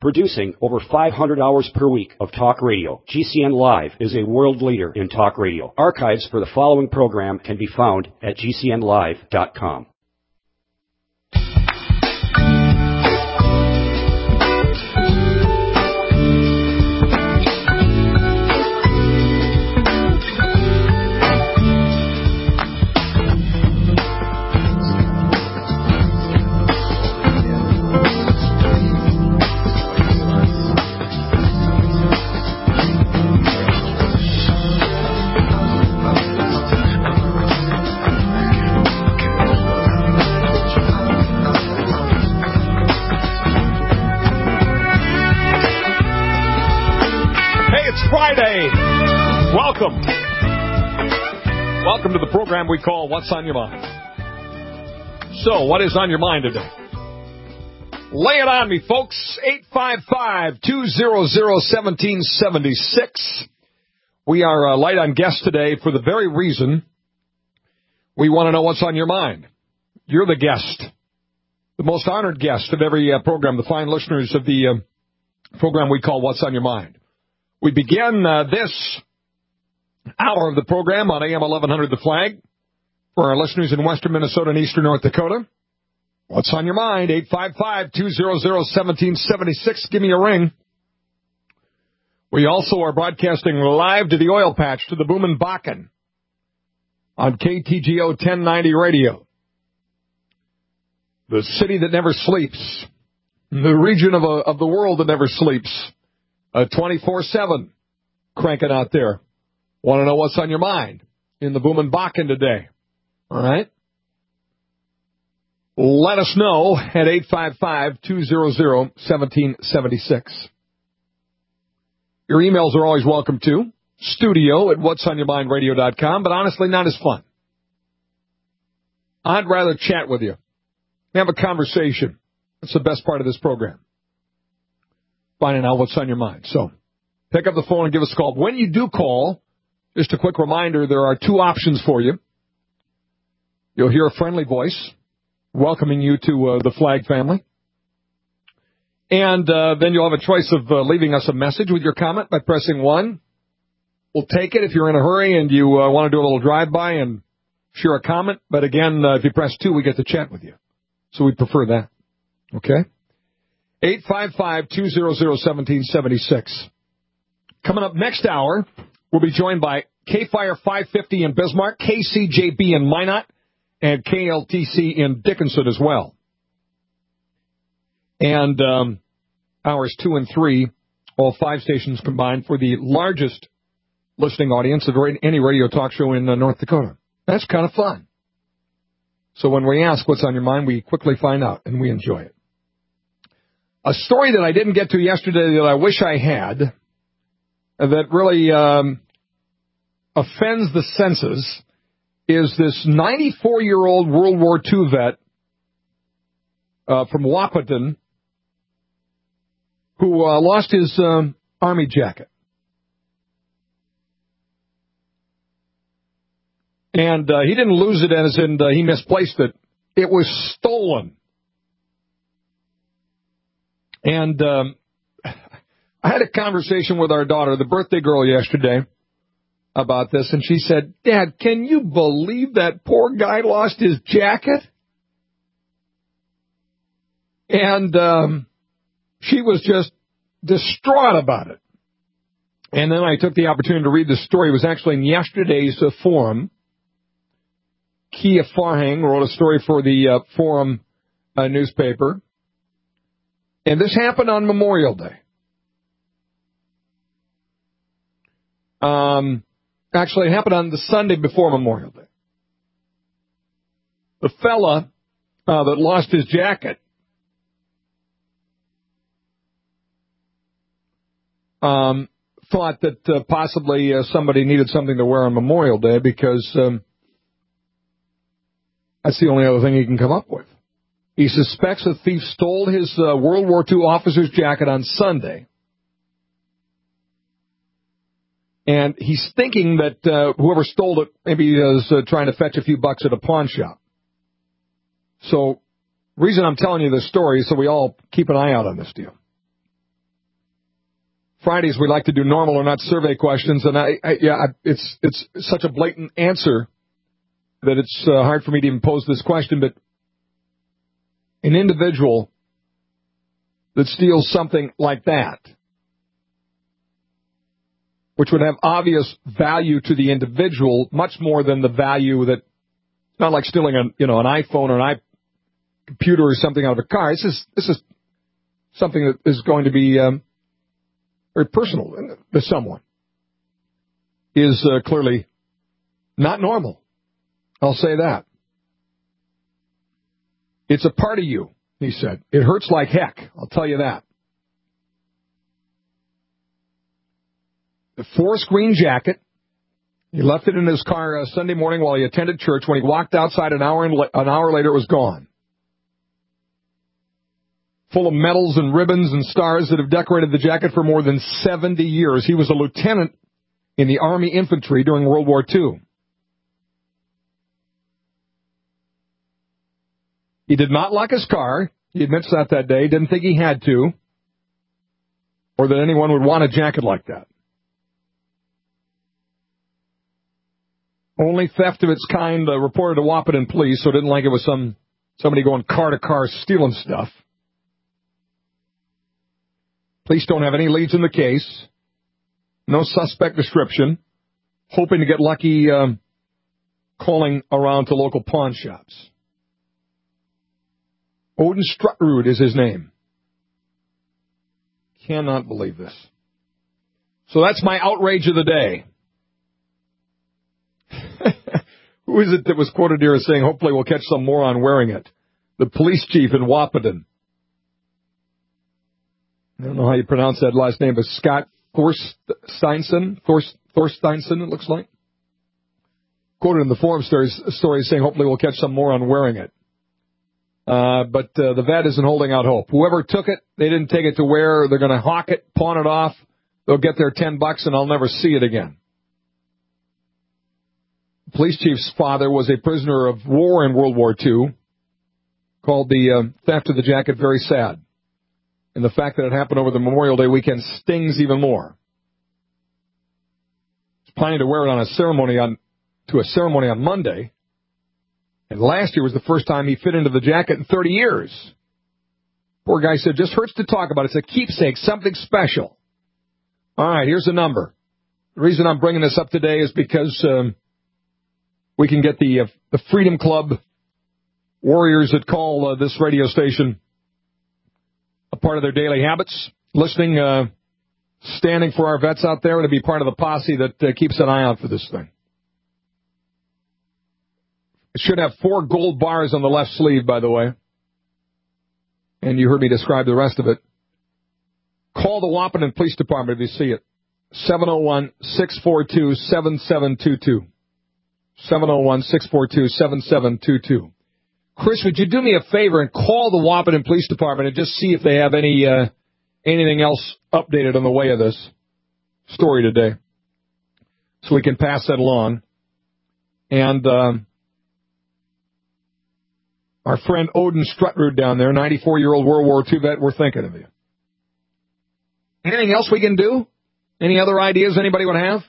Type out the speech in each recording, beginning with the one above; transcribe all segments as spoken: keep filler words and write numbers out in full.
Producing over five hundred hours per week of talk radio, G C N Live is a world leader in talk radio. Archives for the following program can be found at G C N live dot com. Welcome. Welcome to the program we call What's on Your Mind. So, what is on your mind today? Lay it on me, folks. eight five five, two hundred, seventeen seventy-six. We are uh, light on guests today for the very reason we want to know what's on your mind. You're the guest, the most honored guest of every uh, program, the fine listeners of the uh, program we call What's on Your Mind. We begin uh, this hour of the program on A M eleven hundred The Flag. For our listeners in western Minnesota and eastern North Dakota, what's on your mind? eight five five, two hundred, seventeen seventy-six. Give me a ring. We also are broadcasting live to the oil patch, to the Boomin' Bakken on K T G O ten ninety radio. The city that never sleeps. The region of, a, of the world that never sleeps. Uh, twenty-four seven cranking out there. Want to know what's on your mind in the Boomin' Bakken today? All right? Let us know at eight five five, two hundred, seventeen seventy-six. Your emails are always welcome to. Studio at whats on your mind radio dot com, but honestly not as fun. I'd rather chat with you. Have a conversation. That's the best part of this program. Finding out what's on your mind. So, pick up the phone and give us a call. When you do call, just a quick reminder, there are two options for you. You'll hear a friendly voice welcoming you to uh, the Flag family. And uh, then you'll have a choice of uh, leaving us a message with your comment by pressing one. We'll take it if you're in a hurry and you uh, want to do a little drive-by and share a comment. But again, uh, if you press two, we get to chat with you. So we prefer that. Okay? eight five five, two hundred, seventeen seventy-six. Coming up next hour, we'll be joined by K-Fire five fifty in Bismarck, K C J B in Minot, and K L T C in Dickinson as well. And um, hours two and three, all five stations combined for the largest listening audience of any radio talk show in uh, North Dakota. That's kind of fun. So when we ask what's on your mind, we quickly find out, and we enjoy it. A story that I didn't get to yesterday that I wish I had, that really um, offends the senses, is this ninety-four-year-old World War Two vet uh, from Wahpeton who uh, lost his um, Army jacket. And uh, he didn't lose it as in uh, he misplaced it. It was stolen. And um, I had a conversation with our daughter, the birthday girl, yesterday about this, and she said, Dad, can you believe that poor guy lost his jacket? And um, she was just distraught about it. And then I took the opportunity to read the story. It was actually in yesterday's uh, forum. Kia Farhang wrote a story for the uh, Forum uh, newspaper. And this happened on Memorial Day. Um, actually, it happened on the Sunday before Memorial Day. The fella uh, that lost his jacket um, thought that uh, possibly uh, somebody needed something to wear on Memorial Day because um, that's the only other thing he can come up with. He suspects a thief stole his uh, World War Two officer's jacket on Sunday. And he's thinking that uh, whoever stole it maybe is uh, trying to fetch a few bucks at a pawn shop. So, reason I'm telling you this story is so we all keep an eye out on this deal. Fridays we like to do normal or not survey questions, and I, I yeah, I, it's it's such a blatant answer that it's uh, hard for me to even pose this question. But an individual that steals something like that, which would have obvious value to the individual, much more than the value that, not like stealing an you know an iPhone or an iComputer or something out of a car. This is this is something that is going to be um, very personal to someone, is uh, clearly not normal. I'll say that. It's a part of you, he said. It hurts like heck, I'll tell you that. The forest green jacket, he left it in his car uh, Sunday morning while he attended church. When he walked outside an hour, and le- an hour later, it was gone. Full of medals and ribbons and stars that have decorated the jacket for more than seventy years. He was a lieutenant in the Army infantry during World War Two. He did not lock his car. He admits that that day. Didn't think he had to, or that anyone would want a jacket like that. Only theft of its kind uh, reported to Wahpeton police, so didn't like it was some somebody going car to car stealing stuff. Police don't have any leads in the case. No suspect description. Hoping to get lucky um, calling around to local pawn shops. Odin Strutrud is his name. Cannot believe this. So that's my outrage of the day. Who is it that was quoted here as saying, hopefully we'll catch some moron wearing it? The police chief in Wahpeton. I don't know how you pronounce that last name, but Scott Thorsteinson, Thorst, Thorsteinson, it looks like. Quoted in the forum stories, story saying, hopefully we'll catch some moron wearing it. Uh, but uh, the vet isn't holding out hope. Whoever took it, they didn't take it to wear. They're going to hawk it, pawn it off. They'll get their ten bucks, and I'll never see it again. The police chief's father was a prisoner of war in World War Two, called the uh, theft of the jacket very sad. And the fact that it happened over the Memorial Day weekend stings even more. He's planning to wear it on a ceremony on to a ceremony on Monday. And last year was the first time he fit into the jacket in thirty years. Poor guy said, just hurts to talk about it. It's a keepsake, something special. All right, here's the number. The reason I'm bringing this up today is because um, we can get the uh, the Freedom Club warriors that call uh, this radio station a part of their daily habits, listening, uh, standing for our vets out there, and to be part of the posse that uh, keeps an eye out for this thing. It should have four gold bars on the left sleeve, by the way. And you heard me describe the rest of it. Call the Wahpeton Police Department if you see it. seven oh one, six four two, seven seven two two. seven oh one, six four two, seven seven two two. Chris, would you do me a favor and call the Wahpeton Police Department and just see if they have any uh, anything else updated on the way of this story today, so we can pass that along. And um, our friend Odin Strutrud down there, ninety-four-year-old World War Two vet, we're thinking of you. Anything else we can do? Any other ideas anybody would have?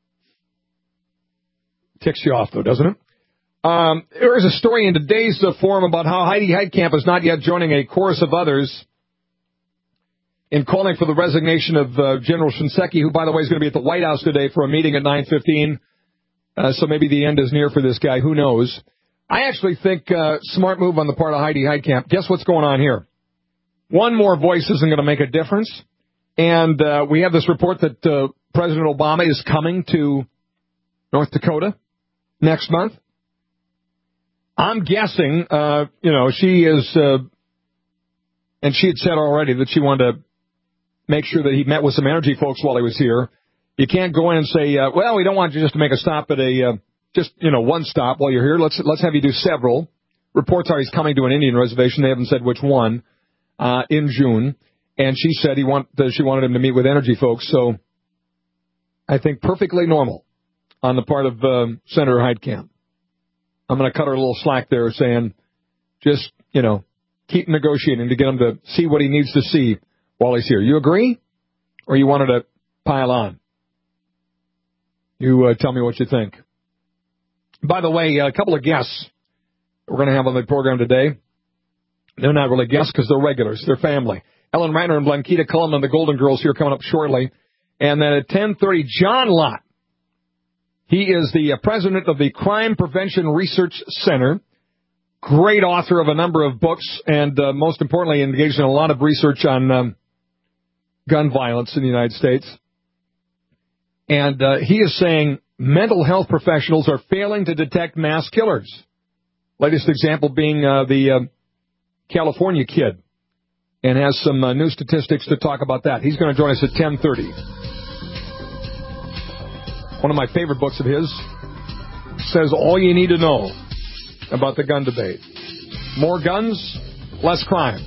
Ticks you off, though, doesn't it? Um, there is a story in today's uh, forum about how Heidi Heitkamp is not yet joining a chorus of others in calling for the resignation of uh, General Shinseki, who, by the way, is going to be at the White House today for a meeting at nine fifteen. Uh, so maybe the end is near for this guy. Who knows? I actually think uh, smart move on the part of Heidi Heitkamp. Guess what's going on here? One more voice isn't going to make a difference. And uh, we have this report that uh, President Obama is coming to North Dakota next month. I'm guessing, uh, you know, she is, uh, and she had said already that she wanted to make sure that he met with some energy folks while he was here. You can't go in and say, uh, well, we don't want you just to make a stop at a, uh, just, you know, one stop while you're here. Let's let's have you do several. Reports are he's coming to an Indian reservation. They haven't said which one, uh, in June. And she said he want, uh, she wanted him to meet with energy folks. So I think perfectly normal on the part of um, Senator Heitkamp. I'm going to cut her a little slack there saying just, you know, keep negotiating to get him to see what he needs to see while he's here. You agree? or you wanted to pile on? You uh, tell me what you think. By the way, a couple of guests we're going to have on the program today. They're not really guests because they're regulars. They're family. Ellen Ratner and Blanquita Cullum and the Golden Girls here coming up shortly. And then at ten thirty, John Lott. He is the uh, president of the Crime Prevention Research Center. Great author of a number of books and, uh, most importantly, engaged in a lot of research on um, gun violence in the United States. And uh, he is saying mental health professionals are failing to detect mass killers. Latest example being uh, the uh, California kid, and has some uh, new statistics to talk about that. He's going to join us at ten thirty. One of my favorite books of his says all you need to know about the gun debate. More guns, less crime.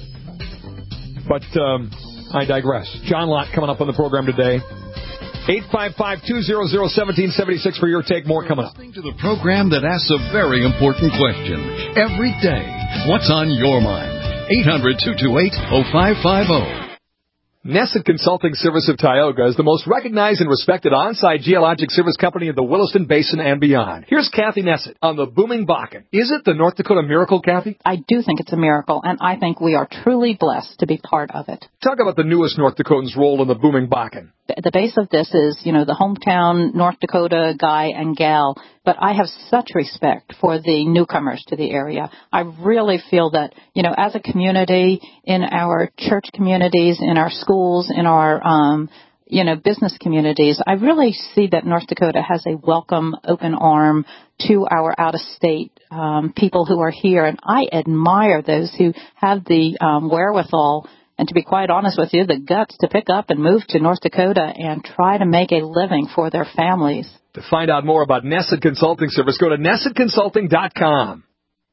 But um, I digress. John Lott coming up on the program today. eight five five, two hundred, one seven seven six for your take. More coming up. Listening to the program that asks a very important question every day. What's on your mind? eight hundred, two two eight, oh five five oh. Nesset Consulting Service of Tioga is the most recognized and respected on-site geologic service company in the Williston Basin and beyond. Here's Kathy Nesset on the booming Bakken. Is it the North Dakota miracle, Kathy? I do think it's a miracle, and I think we are truly blessed to be part of it. Talk about the newest North Dakotans' role in the booming Bakken. The base of this is, you know, the hometown North Dakota guy and gal, but I have such respect for the newcomers to the area. I really feel that, you know, as a community, in our church communities, in our schools, in our, um, you know, business communities, I really see that North Dakota has a welcome, open arm to our out-of-state um, people who are here, and I admire those who have the um, wherewithal and, to be quite honest with you, the guts to pick up and move to North Dakota and try to make a living for their families. To find out more about Nesset Consulting Service, go to nesset consulting dot com.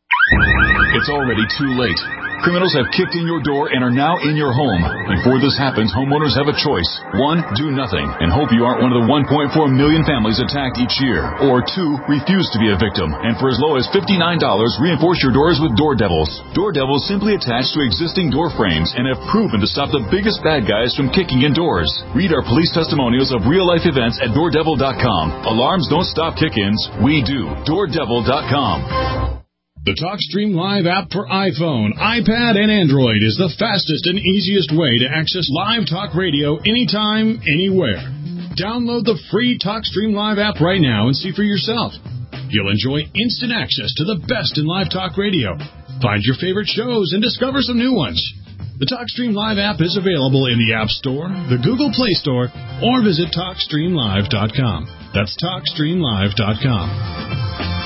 It's already too late. Criminals have kicked in your door and are now in your home. Before this happens, homeowners have a choice. One, do nothing and hope you aren't one of the one point four million families attacked each year. Or two, refuse to be a victim. And for as low as fifty-nine dollars, reinforce your doors with Door Devils. Door Devils simply attach to existing door frames and have proven to stop the biggest bad guys from kicking in doors. Read our police testimonials of real-life events at door devil dot com. Alarms don't stop kick-ins. We do. door devil dot com. The TalkStream Live app for iPhone, iPad, and Android is the fastest and easiest way to access live talk radio anytime, anywhere. Download the free TalkStream Live app right now and see for yourself. You'll enjoy instant access to the best in live talk radio. Find your favorite shows and discover some new ones. The TalkStream Live app is available in the App Store, the Google Play Store, or visit talk stream live dot com. That's talk stream live dot com.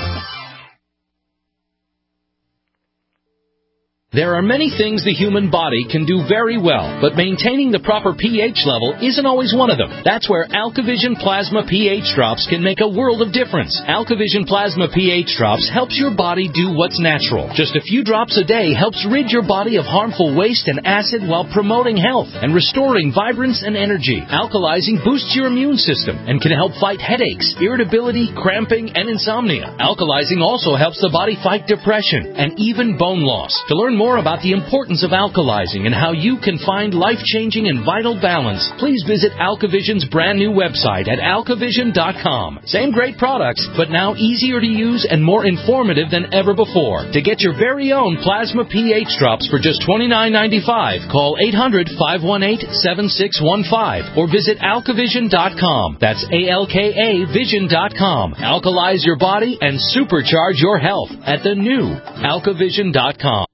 There are many things the human body can do very well, but maintaining the proper pH level isn't always one of them. That's where AlkaVision Plasma pH Drops can make a world of difference. AlkaVision Plasma pH Drops helps your body do what's natural. Just a few drops a day helps rid your body of harmful waste and acid while promoting health and restoring vibrance and energy. Alkalizing boosts your immune system and can help fight headaches, irritability, cramping, and insomnia. Alkalizing also helps the body fight depression and even bone loss. To learn more about the importance of alkalizing and how you can find life-changing and vital balance, please visit AlkaVision's brand new website at alkavision dot com. Same great products, but now easier to use and more informative than ever before. To get your very own Plasma pH Drops for just twenty-nine ninety-five, call eight hundred, five one eight, seven six one five or visit alkavision dot com. That's A L K A vision dot com. Alkalize your body and supercharge your health at the new alkavision dot com.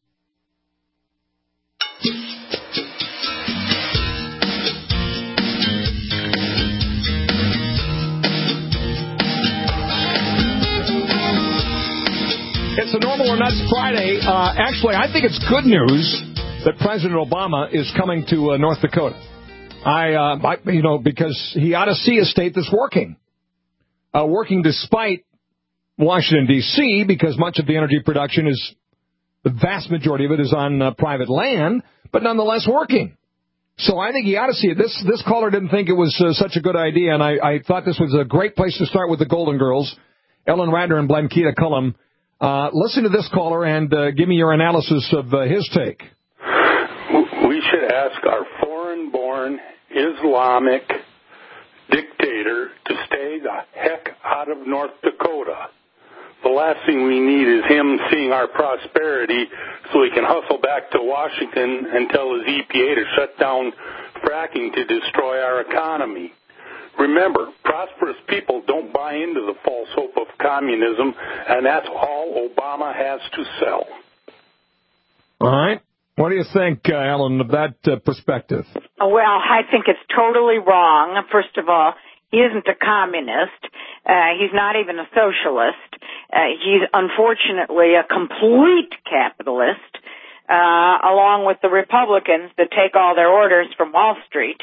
It's a Normal or Nuts Friday. Uh, actually, I think it's good news that President Obama is coming to uh, North Dakota. I, uh, I, you know, because he ought to see a state that's working. Uh, working despite Washington, D C, because much of the energy production is, the vast majority of it is on uh, private land, but nonetheless working. So I think he ought to see it. This this caller didn't think it was uh, such a good idea, and I, I thought this was a great place to start with the Golden Girls, Ellen Ratner and Blanquita Cullum. Uh, listen to this caller and uh, give me your analysis of uh, his take. We should ask our foreign-born Islamic dictator to stay the heck out of North Dakota. The last thing we need is him seeing our prosperity so he can hustle back to Washington and tell his E P A to shut down fracking to destroy our economy. Remember, prosperous people don't buy into the false hope of communism, and that's all Obama has to sell. All right. What do you think, uh, Ellen, of that uh, perspective? Well, I think it's totally wrong. First of all, he isn't a communist. Uh, he's not even a socialist. Uh, he's unfortunately a complete capitalist, uh, along with the Republicans that take all their orders from Wall Street.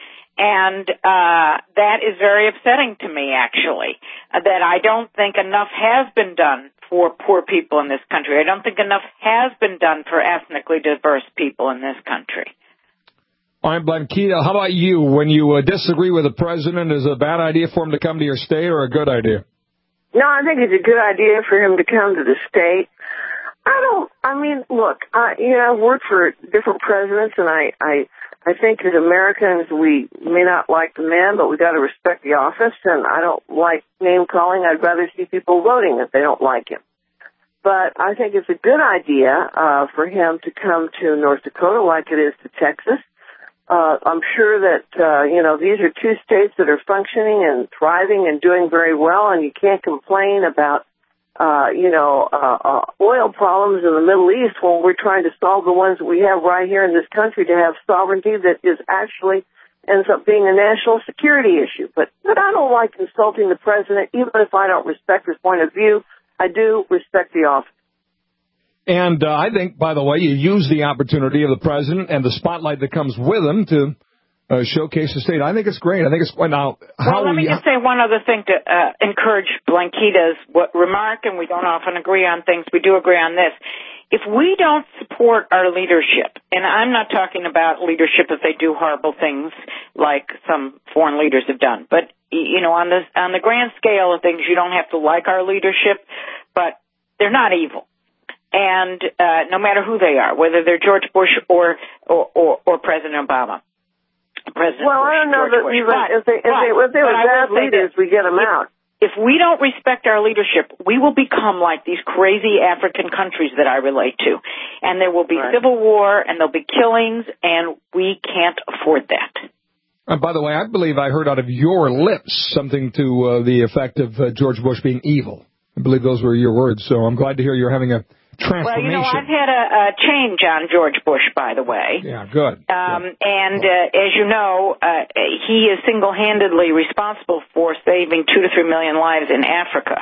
And uh, that is very upsetting to me, actually, uh, that I don't think enough has been done for poor people in this country. I don't think enough has been done for ethnically diverse people in this country. All right, Blanquita, how about you? When you uh, disagree with the president, is it a bad idea for him to come to your state or a good idea? No, I think it's a good idea for him to come to the state. I don't, I mean, look, I, you know, I've worked for different presidents, and I, I, I think as Americans, we may not like the man, but we got to respect the office, and I don't like name calling. I'd rather see people voting if they don't like him. But I think it's a good idea, uh, for him to come to North Dakota like it is to Texas. Uh, I'm sure that, uh, you know, these are two states that are functioning and thriving and doing very well, and you can't complain about, uh, you know, uh, uh, oil problems in the Middle East when we're trying to solve the ones that we have right here in this country to have sovereignty that is actually ends up being a national security issue. But, but I don't like insulting the president, even if I don't respect his point of view. I do respect the office. And uh, I think, by the way, you use the opportunity of the president and the spotlight that comes with him to uh, showcase the state. I think it's great. I think it's well, now. How well, let me we, just say one other thing to uh, encourage Blanquita's remark, and we don't often agree on things. We do agree on this. If we don't support our leadership, and I'm not talking about leadership if they do horrible things like some foreign leaders have done, but you know, on the on the grand scale of things, you don't have to like our leadership, but they're not evil. And uh, no matter who they are, whether they're George Bush or or, or, or President Obama. President well, Bush, I don't know George that Bush. even but, if they, if but, they, if they were bad leaders, we get them if, out. If we don't respect our leadership, we will become like these crazy African countries that I relate to. And there will be right. civil war, and there'll be killings, and we can't afford that. Uh, by the way, I believe I heard out of your lips something to uh, the effect of uh, George Bush being evil. I believe those were your words, so I'm glad to hear you're having a transformation. Well, you know, I've had a, a change on George Bush, by the way. Yeah, good. Um, good. And uh, as you know, uh, he is single-handedly responsible for saving two to three million lives in Africa.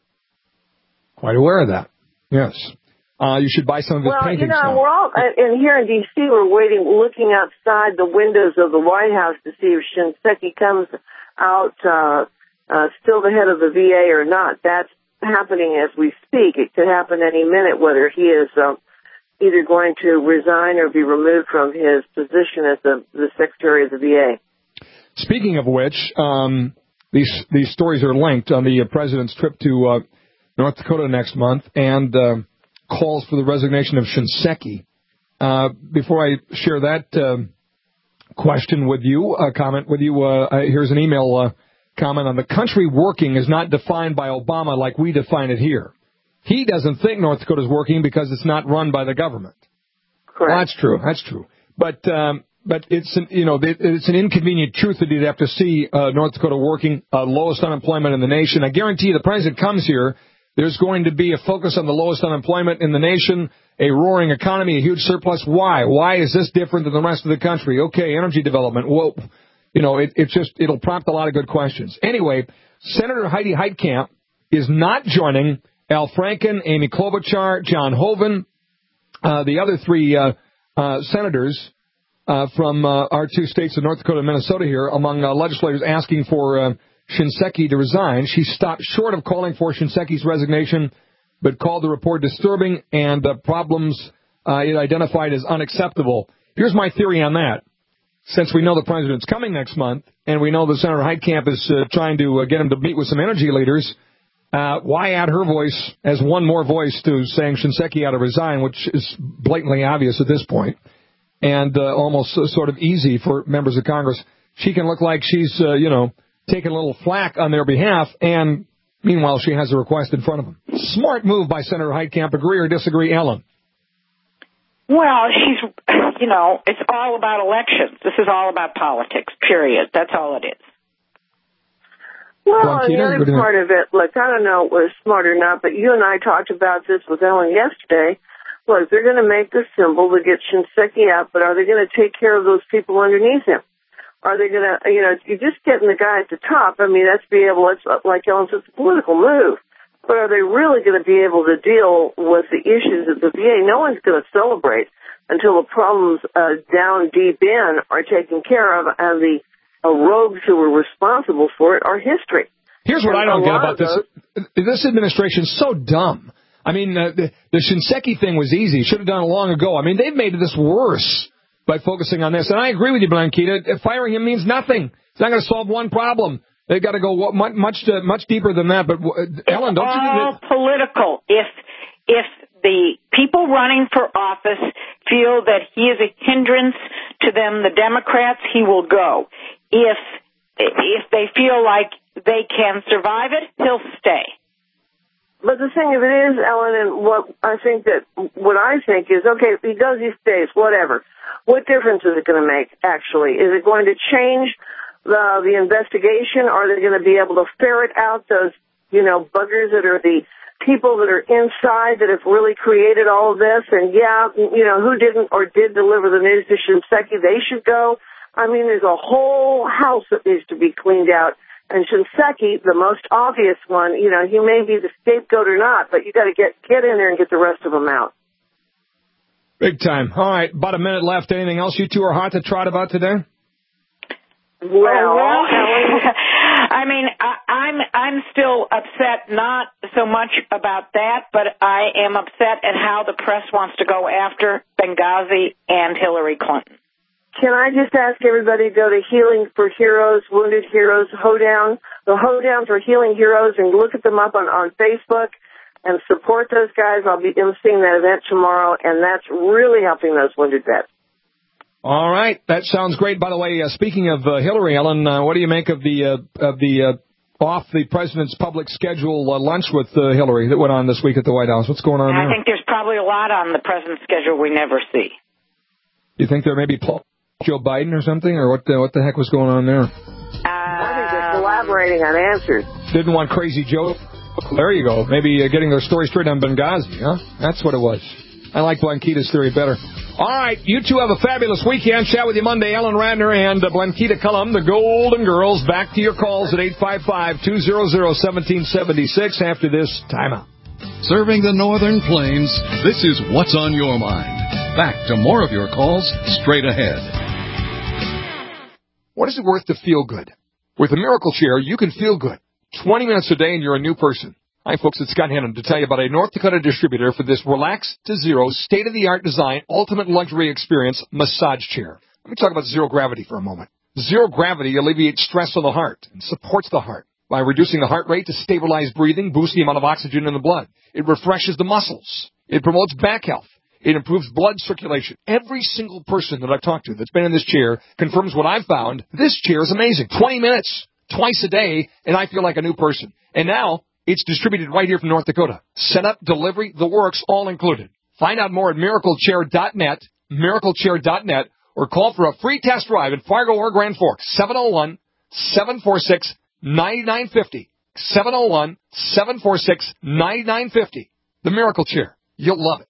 Quite aware of that. Yes. Uh, you should buy some of his well, paintings. Well, you know, now. we're all, and here in D C, we're waiting, looking outside the windows of the White House to see if Shinseki comes out uh, uh, still the head of the V A or not. That's happening as we speak. It could happen any minute, whether he is uh, either going to resign or be removed from his position as the, the Secretary of the V A. Speaking of which, um, these these stories are linked on the uh, president's trip to uh, North Dakota next month and uh, calls for the resignation of Shinseki. Uh, before I share that uh, question with you, a comment with you, uh, here's an email uh, comment on the country working is not defined by Obama like we define it here. He doesn't think North Dakota is working because it's not run by the government. Correct. Well, that's true. That's true. But um, but it's an, you know it's an inconvenient truth that you'd have to see uh, North Dakota working, uh, lowest unemployment in the nation. I guarantee you, the president comes here, there's going to be a focus on the lowest unemployment in the nation, a roaring economy, a huge surplus. Why? Why is this different than the rest of the country? Okay, energy development. Well, you know, it, it's just it'll prompt a lot of good questions. Anyway, Senator Heidi Heitkamp is not joining Al Franken, Amy Klobuchar, John Hoeven, uh, the other three uh, uh, senators uh, from uh, our two states of North Dakota and Minnesota here, among uh, legislators asking for uh, Shinseki to resign. She stopped short of calling for Shinseki's resignation, but called the report disturbing and the problems uh, it identified as unacceptable. Here's my theory on that. Since we know the president's coming next month, and we know that Senator Heitkamp is uh, trying to uh, get him to meet with some energy leaders, uh, why add her voice as one more voice to saying Shinseki ought to resign, which is blatantly obvious at this point, and uh, almost uh, sort of easy for members of Congress. she can look like she's, uh, you know, taking a little flack on their behalf, and meanwhile she has a request in front of them. Smart move by Senator Heitkamp. Agree or disagree, Ellen? Well, she's, you know, it's all about elections. This is all about politics, period. That's all it is. Well, and the other part of it, look, I don't know if it was smart or not, but you and I talked about this with Ellen yesterday. Look, they're going to make the symbol to get Shinseki out, but are they going to take care of those people underneath him? Are they going to, you know, you're just getting the guy at the top. I mean, that's be able, it's like Ellen says, it's a political move. But are they really going to be able to deal with the issues of the V A? No one's going to celebrate until the problems uh, down deep in are taken care of, and the uh, rogues who were responsible for it are history. Here's what and I don't get about those, this. This administration's so dumb. I mean, uh, the, the Shinseki thing was easy. Should have done it long ago. I mean, they've made this worse by focusing on this. And I agree with you, Blanquita. Firing him means nothing. It's not going to solve one problem. They've got to go much much, uh, much deeper than that. But, uh, Ellen, don't it's you think all that... political. If, if the people running for office feel that he is a hindrance to them, the Democrats, he will go. If, if they feel like they can survive it, he'll stay. But the thing of it is, Ellen, and what I think that, what I think is, okay, if he goes, he stays, whatever. What difference is it going to make, actually? Is it going to change the, the investigation? Are they going to be able to ferret out those, you know, buggers that are the people that are inside that have really created all of this? And yeah, you know, who didn't or did deliver the news to Shinseki? They should go. I mean, there's a whole house that needs to be cleaned out. And Shinseki, the most obvious one, you know, he may be the scapegoat or not, but you got to get get in there and get the rest of them out. Big time. All right, about a minute left. Anything else you two are hot to trot about today? Well, well I mean, I, I'm I'm still upset, not so much about that, but I am upset at how the press wants to go after Benghazi and Hillary Clinton. Can I just ask everybody to go to Healing for Heroes, Wounded Heroes, Hoedown, the Hoedown for Healing Heroes, and look at them up on, on Facebook and support those guys. I'll be emceeing that event tomorrow, and that's really helping those wounded vets. All right. That sounds great. By the way, uh, speaking of uh, Hillary, Ellen, uh, what do you make of the uh, of the uh, off the president's public schedule uh, lunch with uh, Hillary that went on this week at the White House? What's going on I there? I think there's probably a lot on the president's schedule we never see. You think there may be Joe Biden or something, or what the, what the heck was going on there? Uh, I think they're collaborating on answers. Didn't want Crazy Joe. There you go. Maybe uh, getting their story straight on Benghazi, huh? That's what it was. I like Blanquita's theory better. All right, you two have a fabulous weekend. Chat with you Monday. Ellen Radner and uh, Blanquita Cullum, the Golden Girls. Back to your calls at eight five five, two hundred, one seven seven six after this timeout. Serving the Northern Plains, this is What's on Your Mind. Back to more of your calls straight ahead. What is it worth to feel good? With a Miracle Chair, you can feel good. twenty minutes a day and you're a new person. Hi, folks. It's Scott Hannon to tell you about a North Dakota distributor for this relax to zero, state-of-the-art design, ultimate luxury experience massage chair. Let me talk about zero gravity for a moment. Zero gravity alleviates stress on the heart and supports the heart by reducing the heart rate to stabilize breathing, boost the amount of oxygen in the blood. It refreshes the muscles. It promotes back health. It improves blood circulation. Every single person that I've talked to that's been in this chair confirms what I've found. This chair is amazing. twenty minutes, twice a day, and I feel like a new person. And now it's distributed right here from North Dakota. Setup, delivery, the works, all included. Find out more at miracle chair dot net, miracle chair dot net, or call for a free test drive in Fargo or Grand Forks, seven oh one, seven four six, nine nine five oh, seven oh one, seven four six, nine nine five oh. The Miracle Chair. You'll love it.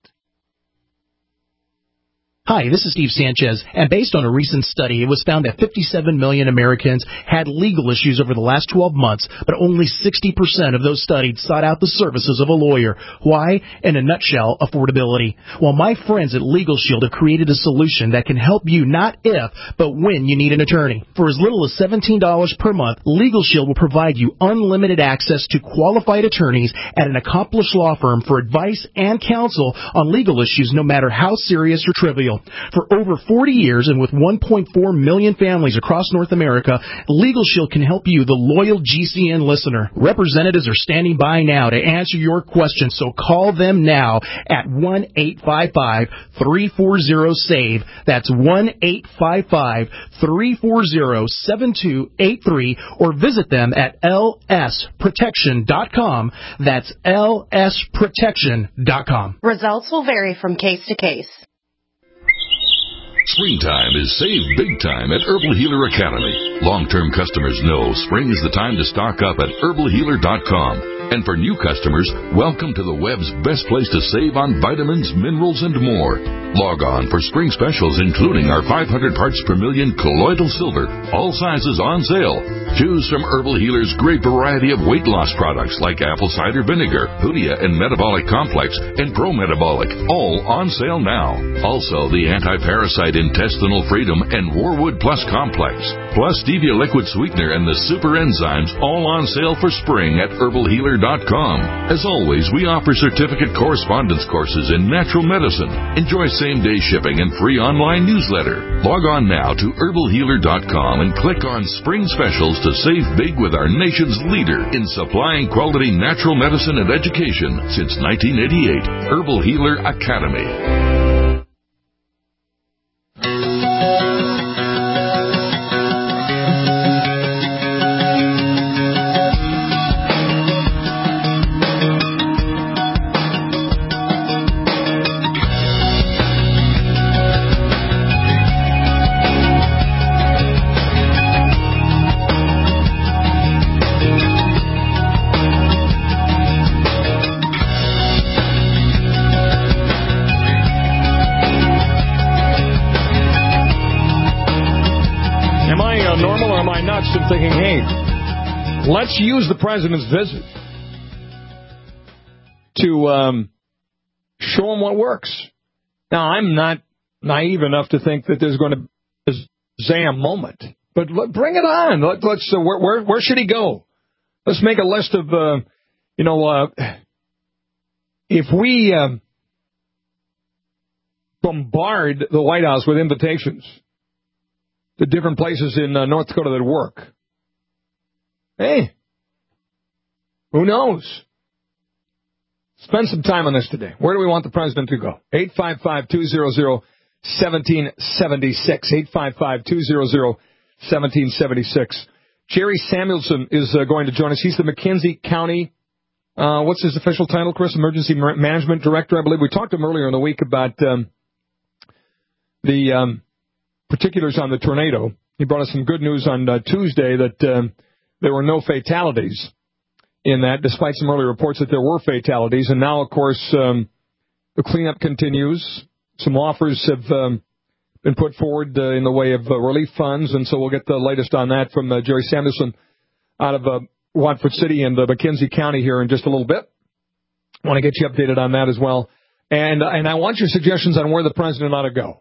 Hi, this is Steve Sanchez, and based on a recent study, it was found that fifty-seven million Americans had legal issues over the last twelve months, but only sixty percent of those studied sought out the services of a lawyer. Why? In a nutshell, affordability. Well, my friends at Legal Shield have created a solution that can help you not if, but when you need an attorney. For as little as seventeen dollars per month, Legal Shield will provide you unlimited access to qualified attorneys at an accomplished law firm for advice and counsel on legal issues, no matter how serious or trivial. Shield. For over forty years and with one point four million families across North America, Legal Shield can help you, the loyal G C N listener. Representatives are standing by now to answer your questions, so call them now at one eight five five, three four zero, SAVE. That's one eight five five, three four zero, seven two eight three, or visit them at L S protection dot com. That's L S protection dot com. Results will vary from case to case. Springtime is save big time at Herbal Healer Academy. Long-term customers know spring is the time to stock up at herbal healer dot com. And for new customers, welcome to the web's best place to save on vitamins, minerals, and more. Log on for spring specials, including our five hundred parts per million colloidal silver, all sizes on sale. Choose from Herbal Healer's great variety of weight loss products like apple cider vinegar, Hoodia and Metabolic Complex, and Pro Metabolic, all on sale now. Also, the anti-parasite intestinal freedom and Warwood Plus Complex, plus Stevia liquid sweetener and the super enzymes, all on sale for spring at herbal healer dot com. As always, we offer certificate correspondence courses in natural medicine. Enjoy same-day shipping and free online newsletter. Log on now to herbal healer dot com and click on Spring Specials to save big with our nation's leader in supplying quality natural medicine and education since nineteen eighty-eight. Herbal Healer Academy. And thinking, hey, let's use the president's visit to um, show him what works. Now, I'm not naive enough to think that there's going to be a Zam moment, but let, bring it on. Let, let's uh, where, where where should he go? Let's make a list of uh, you know uh, if we um, bombard the White House with invitations to different places in uh, North Dakota that work. Hey, who knows? Spend some time on this today. Where do we want the president to go? eight five five, two hundred, one seven seven six. eight five five, two hundred, one seven seven six. Jerry Samuelson is uh, going to join us. He's the McKenzie County, uh, what's his official title, Chris? Emergency Management Director, I believe. We talked to him earlier in the week about um, the... Um, particulars on the tornado. He brought us some good news on uh, Tuesday that um, there were no fatalities in that, despite some early reports that there were fatalities. And now, of course, um, the cleanup continues. Some offers have um, been put forward uh, in the way of uh, relief funds, and so we'll get the latest on that from uh, Jerry Samuelson out of uh, Watford City and uh, McKenzie County here in just a little bit. I want to get you updated on that as well. And, uh, and I want your suggestions on where the president ought to go.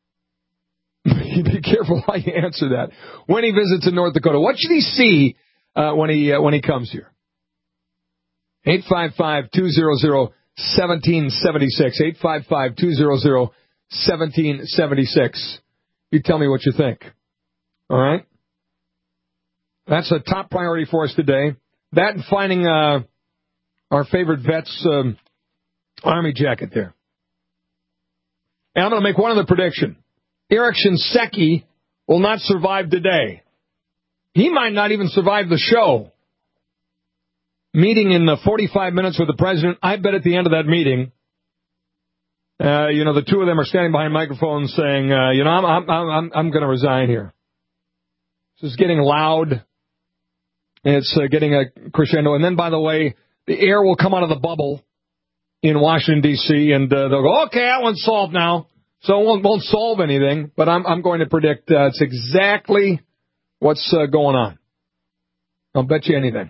Be careful how you answer that. When he visits in North Dakota, what should he see uh, when he uh, when he comes here? eight five five, two hundred, one seven seven six. eight five five, two hundred, one seven seven six. You tell me what you think. All right? That's a top priority for us today. That and finding uh, our favorite vet's um, Army jacket there. And I'm going to make one other prediction. Eric Shinseki will not survive today. He might not even survive the show. Meeting in the forty-five minutes with the president. I bet at the end of that meeting, uh, you know, the two of them are standing behind microphones saying, uh, you know, I'm, I'm, I'm, I'm going to resign here. This is getting loud. It's uh, getting a crescendo. And then, by the way, the air will come out of the bubble in Washington, D C, and uh, they'll go, okay, that one's solved now. So it won't, won't solve anything, but I'm, I'm going to predict uh, it's exactly what's uh, going on. I'll bet you anything.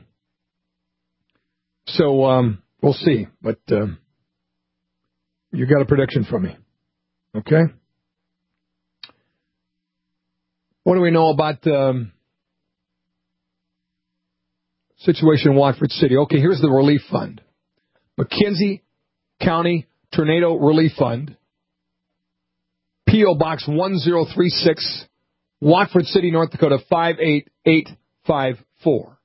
So um, we'll see, but um, you got a prediction from me, okay? What do we know about the um, situation in Watford City? Okay, here's the relief fund. McKenzie County Tornado Relief Fund. P O. Box one zero three six, Watford City, North Dakota, five eight eight five four.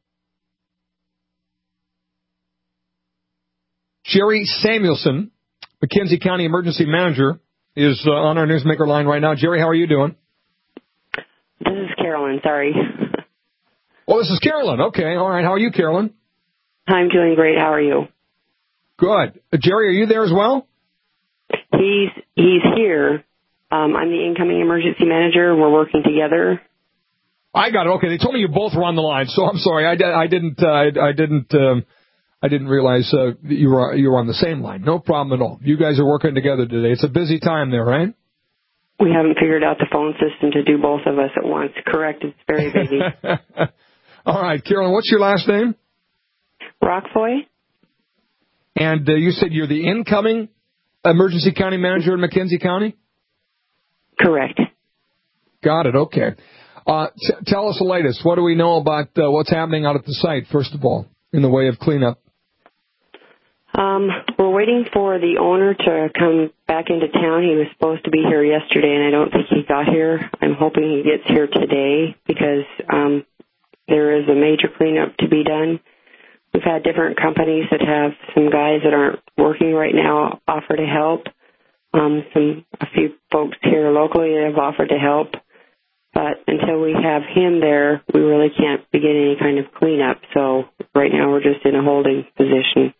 Jerry Samuelson, McKenzie County Emergency Manager, is uh, on our Newsmaker line right now. Jerry, how are you doing? This is Carolyn, sorry. Oh, this is Carolyn. Okay, all right. How are you, Carolyn? I'm doing great. How are you? Good. Uh, Jerry, are you there as well? He's he's here. Um, I'm the incoming emergency manager. We're working together. I got it. Okay, they told me you both were on the line, so I'm sorry. I, I didn't. Uh, I, I didn't. Um, I didn't realize uh, that you were you were on the same line. No problem at all. You guys are working together today. It's a busy time there, right? We haven't figured out the phone system to do both of us at once. Correct. It's very busy. All right, Carolyn. What's your last name? Rockfoy. And uh, you said you're the incoming emergency county manager in McKenzie County? Correct. Got it. Okay. Uh, t- tell us the latest. What do we know about uh, what's happening out at the site, first of all, in the way of cleanup? Um, we're waiting for the owner to come back into town. He was supposed to be here yesterday, and I don't think he got here. I'm hoping he gets here today because um, there is a major cleanup to be done. We've had different companies that have some guys that aren't working right now offer to help. Um, some a few folks here locally have offered to help. But until we have him there, we really can't begin any kind of cleanup. So right now we're just in a holding position.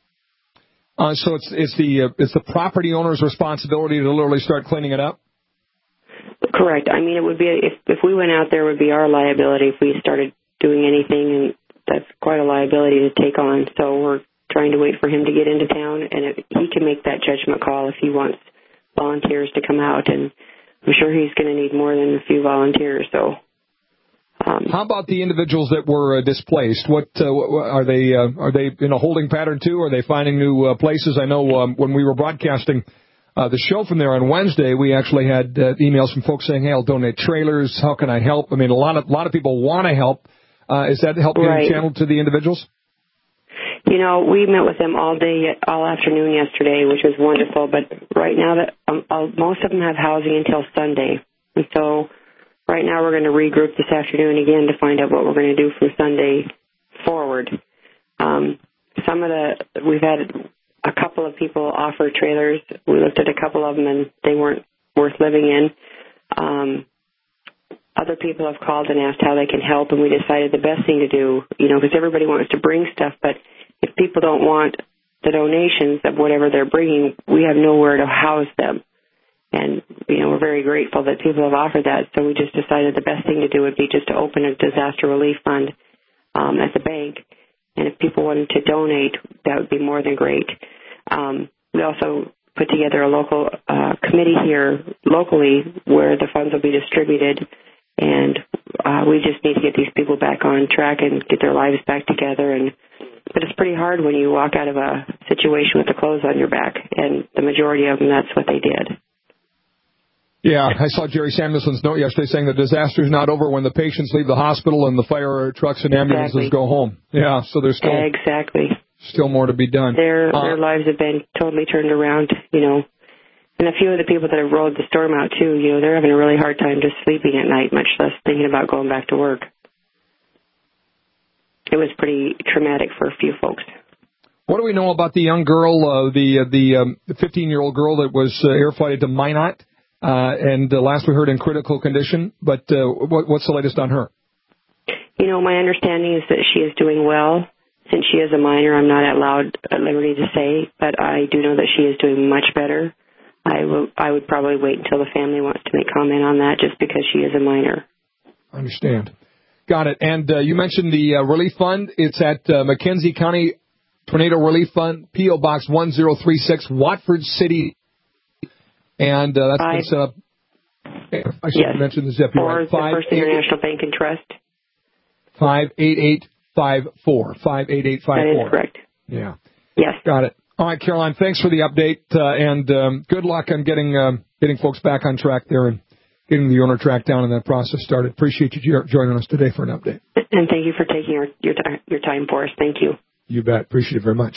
Uh, so it's it's the uh, it's the property owner's responsibility to literally start cleaning it up? Correct. I mean, it would be if if we went out there, it would be our liability if we started doing anything, and that's quite a liability to take on. So we're trying to wait for him to get into town, and it, he can make that judgment call if he wants volunteers to come out. And I'm sure he's going to need more than a few volunteers. So. Um, How about the individuals that were uh, displaced? What uh, are they? Uh, are they in a holding pattern too? Are they finding new uh, places? I know um, when we were broadcasting uh, the show from there on Wednesday, we actually had uh, emails from folks saying, "Hey, I'll donate trailers. How can I help?" I mean, a lot of a lot of people want to help. Uh, is that help getting right. channeled to the individuals? You know, we met with them all day, all afternoon yesterday, which was wonderful. But right now, that um, uh, most of them have housing until Sunday, and so. Right now we're going to regroup this afternoon again to find out what we're going to do from Sunday forward. Um, some of the, we've had a couple of people offer trailers. We looked at a couple of them and they weren't worth living in. Um, other people have called and asked how they can help, and we decided the best thing to do, you know, because everybody wants to bring stuff, but if people don't want the donations of whatever they're bringing, we have nowhere to house them. And, you know, we're very grateful that people have offered that. So we just decided the best thing to do would be just to open a disaster relief fund um, at the bank. And if people wanted to donate, that would be more than great. Um, we also put together a local uh, committee here locally where the funds will be distributed. And uh, we just need to get these people back on track and get their lives back together. And but it's pretty hard when you walk out of a situation with the clothes on your back. And the majority of them, that's what they did. Yeah, I saw Jerry Samuelson's note yesterday saying the disaster is not over when the patients leave the hospital and the fire trucks and ambulances exactly. go home. Yeah, so there's still exactly still more to be done. Their uh, their lives have been totally turned around, you know. And a few of the people that have rode the storm out too, you know, they're having a really hard time just sleeping at night, much less thinking about going back to work. It was pretty traumatic for a few folks. What do we know about the young girl, uh, the uh, the um, fifteen-year-old girl that was uh, air flighted to Minot? Uh, and uh, last we heard in critical condition, but uh, what, what's the latest on her? You know, my understanding is that she is doing well. Since she is a minor, I'm not allowed at liberty to say, but I do know that she is doing much better. I, will, I would probably wait until the family wants to make comment on that just because she is a minor. I understand. Got it. And uh, you mentioned the uh, relief fund. It's at uh, McKenzie County Tornado Relief Fund, P O. Box one zero three six, Watford City. And uh, that's Five, been set up. I should yes, mention the zip. for Right. the First International Bank and Trust. five eight eight five four. five eight eight five four. That is correct. Yeah. Yes. Got it. All right, Caroline, thanks for the update, uh, and um, good luck on getting um, getting folks back on track there and getting the owner track down and that process started. Appreciate you joining us today for an update. And thank you for taking your your, your time for us. Thank you. You bet. Appreciate it very much.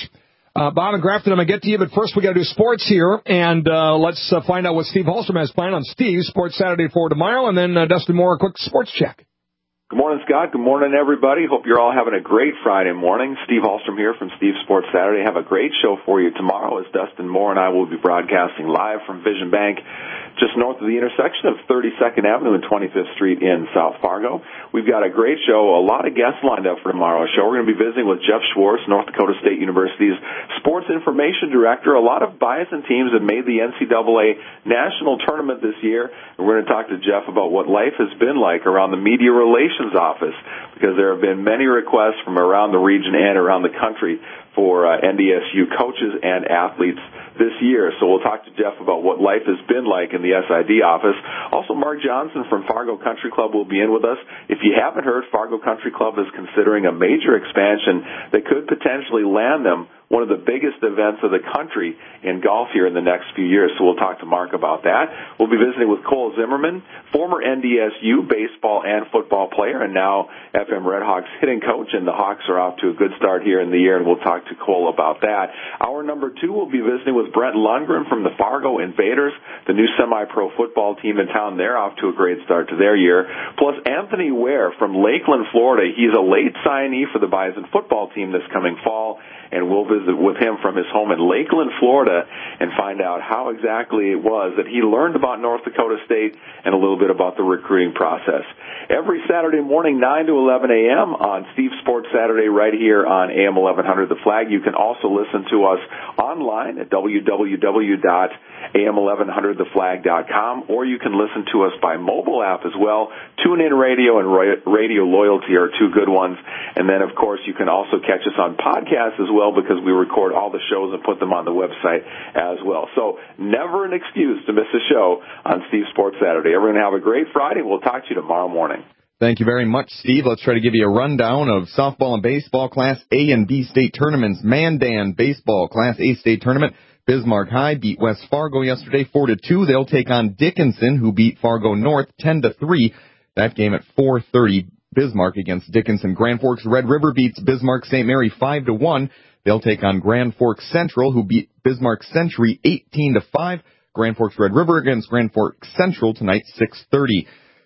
Uh, Bob and Grafton, I'm going to get to you, but first we got to do sports here, and uh, let's uh, find out what Steve Hallstrom has planned on Steve's Sports Saturday for tomorrow, and then uh, Dustin Moore, a quick sports check. Good morning, Scott. Good morning, everybody. Hope you're all having a great Friday morning. Steve Hallstrom here from Steve's Sports Saturday. Have a great show for you tomorrow as Dustin Moore and I will be broadcasting live from Vision Bank just north of the intersection of thirty-second Avenue and twenty-fifth Street in South Fargo. We've got a great show, a lot of guests lined up for tomorrow's show. We're going to be visiting with Jeff Schwartz, North Dakota State University's Sports Information Director. A lot of Bison teams have made the N C double A National Tournament this year, and we're going to talk to Jeff about what life has been like around the Media Relations Office, because there have been many requests from around the region and around the country for uh, N D S U coaches and athletes this year. So we'll talk to Jeff about what life has been like in the S I D office. Also, Mark Johnson from Fargo Country Club will be in with us. If you haven't heard, Fargo Country Club is considering a major expansion that could potentially land them one of the biggest events of the country in golf here in the next few years. So we'll talk to Mark about that. We'll be visiting with Cole Zimmerman, former N D S U baseball and football player, and now F M Redhawks hitting coach, and the Hawks are off to a good start here in the year, and we'll talk to Cole about that. Hour number two, we'll be visiting with Brent Lundgren from the Fargo Invaders, the new semi-pro football team in town. They're off to a great start to their year. Plus, Anthony Ware from Lakeland, Florida. He's a late signee for the Bison football team this coming fall, and we'll visit with him from his home in Lakeland, Florida, and find out how exactly it was that he learned about North Dakota State and a little bit about the recruiting process. Every Saturday morning, nine to eleven a.m. on Steve Sports Saturday right here on A M eleven hundred The Flag. You can also listen to us online at w w w dot a m eleven hundred the flag dot com, or you can listen to us by mobile app as well. TuneIn Radio and Radio Loyalty are two good ones. And then, of course, you can also catch us on podcasts as well, because we record all the shows and put them on the website as well. So never an excuse to miss a show on Steve Sports Saturday. Everyone have a great Friday. We'll talk to you tomorrow morning. Thank you very much, Steve. Let's try to give you a rundown of softball and baseball Class A and B state tournaments. Mandan Baseball Class A state tournament. Bismarck High beat West Fargo yesterday four to two. They'll take on Dickinson, who beat Fargo North ten to three. That game at four thirty. Bismarck against Dickinson. Grand Forks Red River beats Bismarck Saint Mary five to one. They'll take on Grand Forks Central, who beat Bismarck Century eighteen to five. Grand Forks Red River against Grand Forks Central tonight, six thirty.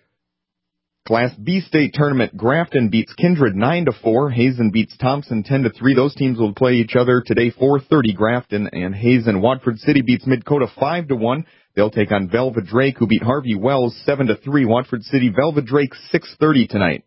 Class B state tournament, Grafton beats Kindred nine to four. Hazen beats Thompson ten to three. Those teams will play each other today, four thirty. Grafton and Hazen. Watford City beats Midkota five to one. They'll take on Velva Drake, who beat Harvey Wells seven to three. Watford City, Velva Drake six thirty tonight.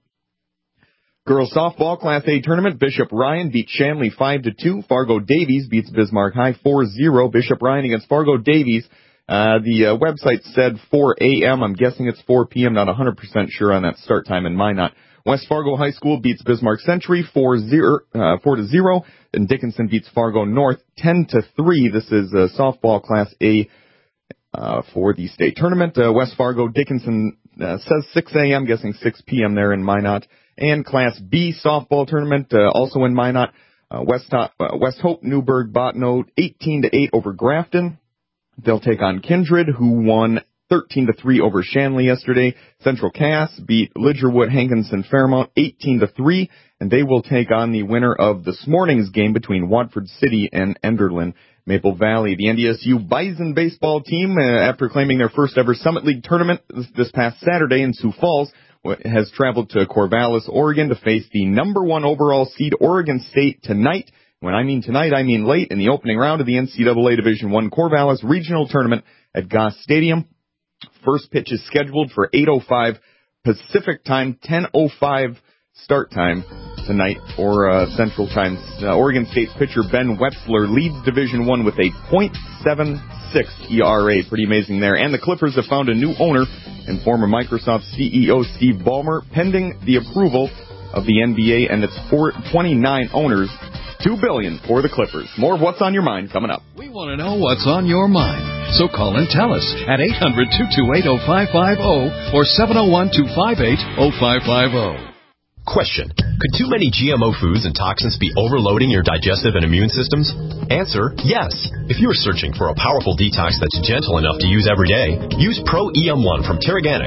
Girls softball Class A tournament, Bishop Ryan beat Shanley five to two. Fargo Davies beats Bismarck High four zero. Bishop Ryan against Fargo Davies. Uh, the uh, website said four a.m. I'm guessing it's four p.m. Not one hundred percent sure on that start time in Minot. West Fargo High School beats Bismarck Century four zero, uh, four to zero. And Dickinson beats Fargo North ten to three. This is uh, softball Class A uh, for the state tournament. Uh, West Fargo Dickinson uh, says six a.m. Guessing six p.m. there in Minot. And Class B softball tournament uh, also in Minot. Uh, West uh, West Hope Newburgh Botnote eighteen to eight over Grafton. They'll take on Kindred, who won thirteen to three over Shanley yesterday. Central Cass beat Lidgerwood Hankinson Fairmount eighteen to three, and they will take on the winner of this morning's game between Watford City and Enderlin Maple Valley. The N D S U Bison baseball team, uh, after claiming their first ever Summit League tournament this, this past Saturday in Sioux Falls, has traveled to Corvallis, Oregon to face the number one overall seed Oregon State tonight. When I mean tonight, I mean late in the opening round of the N C double A Division I Corvallis Regional Tournament at Goss Stadium. First pitch is scheduled for eight oh five Pacific Time, ten oh five start time tonight for uh, Central Time. Uh, Oregon State's pitcher Ben Wetzler leads Division I with a point seven six E R A. Pretty amazing there. And the Clippers have found a new owner in former Microsoft C E O Steve Ballmer, pending the approval of the N B A and its four, twenty-nine owners. Two billion dollars for the Clippers. More of What's on Your Mind coming up. We want to know what's on your mind. So call and tell us at eight hundred, two two eight, oh five five oh or seven oh one, two five eight, oh five five oh. Question. Could too many G M O foods and toxins be overloading your digestive and immune systems? Answer, yes. If you're searching for a powerful detox that's gentle enough to use every day, use Pro E M one from Terraganics.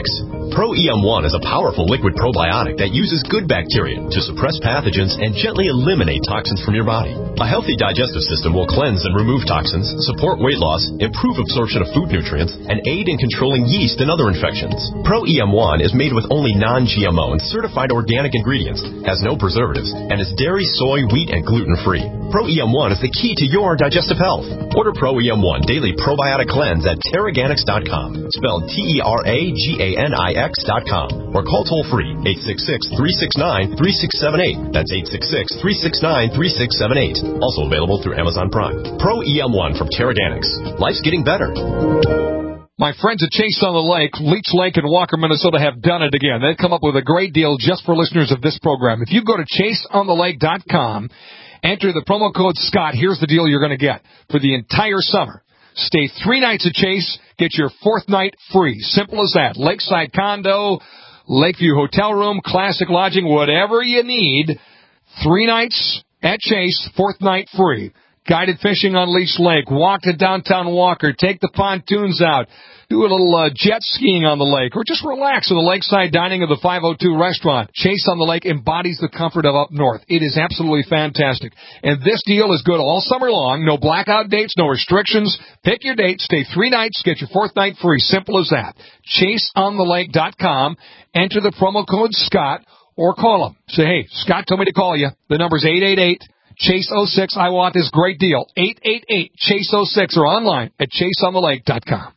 Pro E M one is a powerful liquid probiotic that uses good bacteria to suppress pathogens and gently eliminate toxins from your body. A healthy digestive system will cleanse and remove toxins, support weight loss, improve absorption of food nutrients, and aid in controlling yeast and other infections. Pro E M one is made with only non G M O and certified organic ingredients, has no preservatives, and is dairy, soy, wheat, and gluten-free. Pro E M one is the key to your digestive health. Order Pro E M one Daily Probiotic Cleanse at Teraganix dot com, spelled T E R A G A N I X dot com, or call toll-free eight six six, three six nine, three six seven eight. That's eight six six, three six nine, three six seven eight. Also available through Amazon Prime. Pro E M one from Teraganix. Life's getting better. My friends at Chase on the Lake, Leech Lake in Walker, Minnesota have done it again. They've come up with a great deal just for listeners of this program. If you go to chase on the lake dot com, enter the promo code Scott, here's the deal you're going to get for the entire summer. Stay three nights at Chase, get your fourth night free. Simple as that. Lakeside condo, Lakeview hotel room, classic lodging, whatever you need. Three nights at Chase, fourth night free. Guided fishing on Leech Lake. Walk to downtown Walker. Take the pontoons out. Do a little uh, jet skiing on the lake. Or just relax in the lakeside dining of the five oh two restaurant. Chase on the Lake embodies the comfort of up north. It is absolutely fantastic. And this deal is good all summer long. No blackout dates, no restrictions. Pick your date. Stay three nights. Get your fourth night free. Simple as that. chase on the lake dot com. Enter the promo code Scott or call them. Say, hey, Scott told me to call you. The number's eight eight eight, Chase oh six. I want this great deal. eight eight eight, Chase oh six or online at chase on the lake dot com.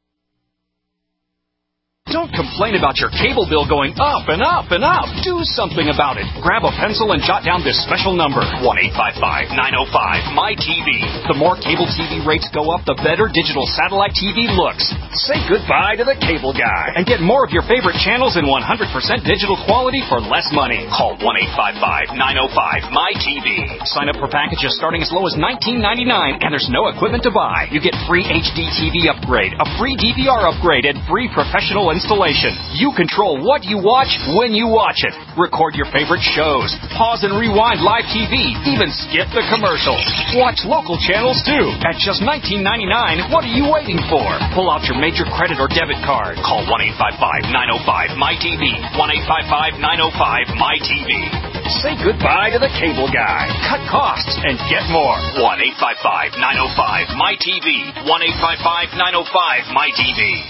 Don't complain about your cable bill going up and up and up. Do something about it. Grab a pencil and jot down this special number, one eight five five, nine oh five, M Y T V. The more cable T V rates go up, the better digital satellite T V looks. Say goodbye to the cable guy and get more of your favorite channels in one hundred percent digital quality for less money. Call one eight five five, nine oh five, M Y T V. Sign up for packages starting as low as nineteen ninety-nine, and there's no equipment to buy. You get free H D T V upgrade, a free D V R upgrade, and free professional installation. You control what you watch when you watch it. Record your favorite shows. Pause and rewind live T V. Even skip the commercials. Watch local channels too. At just nineteen ninety-nine, what are you waiting for? Pull out your major credit or debit card. Call one eight five five, nine oh five, M Y T V. one eight five five, nine oh five, M Y T V. Say goodbye to the cable guy. Cut costs and get more. one eight five five, nine oh five, M Y T V. one eight five five, nine oh five, M Y T V.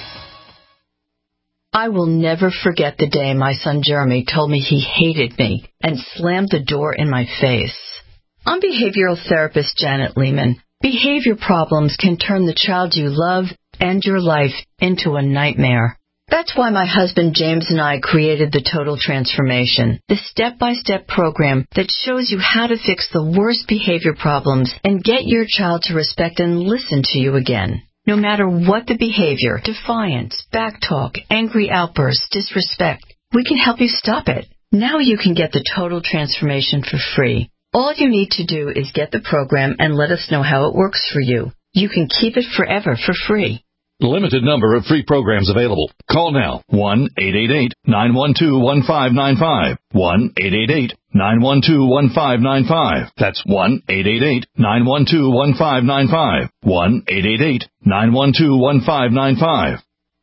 I will never forget the day my son Jeremy told me he hated me and slammed the door in my face. I'm behavioral therapist Janet Lehman. Behavior problems can turn the child you love and your life into a nightmare. That's why my husband James and I created the Total Transformation, the step-by-step program that shows you how to fix the worst behavior problems and get your child to respect and listen to you again. No matter what the behavior, defiance, backtalk, angry outbursts, disrespect, we can help you stop it. Now you can get the Total Transformation for free. All you need to do is get the program and let us know how it works for you. You can keep it forever for free. Limited number of free programs available. Call now. one eight eight eight, nine one two, one five nine five. one eight eight eight, nine one two, one five nine five. That's one eight eight eight, nine one two, one five nine five. one eight eight eight, nine one two, one five nine five.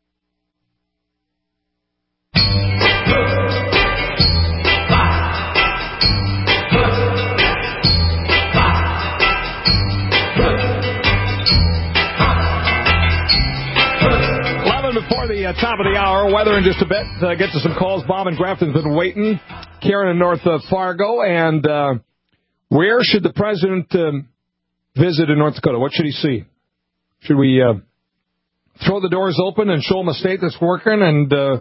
Before the uh, top of the hour, weather in just a bit. Uh, get to some calls. Bob and Grafton's been waiting. Karen in North uh, Fargo. And uh, where should the president um, visit in North Dakota? What should he see? Should we uh, throw the doors open and show him a state that's working? And uh,